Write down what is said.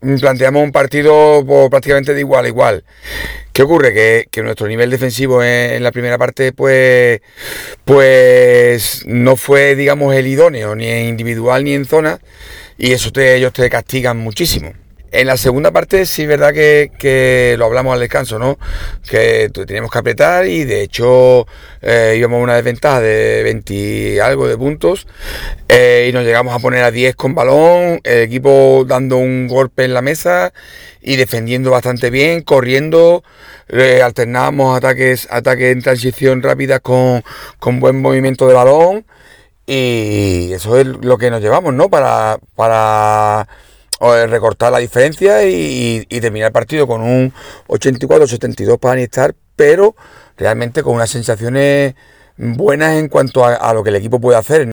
planteamos un partido pues, prácticamente de igual a igual. ¿Qué ocurre? Que nuestro nivel defensivo en la primera parte pues no fue, digamos, el idóneo, ni en individual ni en zona, y eso ellos te castigan muchísimo. En la segunda parte sí es verdad que lo hablamos al descanso, ¿no? Que teníamos que apretar y de hecho íbamos a una desventaja de 20 y algo de puntos y nos llegamos a poner a 10 con balón, el equipo dando un golpe en la mesa y defendiendo bastante bien, corriendo, alternábamos ataques en transición rápida con buen movimiento de balón y eso es lo que nos llevamos, ¿no? Para recortar la diferencia y terminar el partido con un 84-72 para Anistar, pero realmente con unas sensaciones buenas en cuanto a lo que el equipo puede hacer.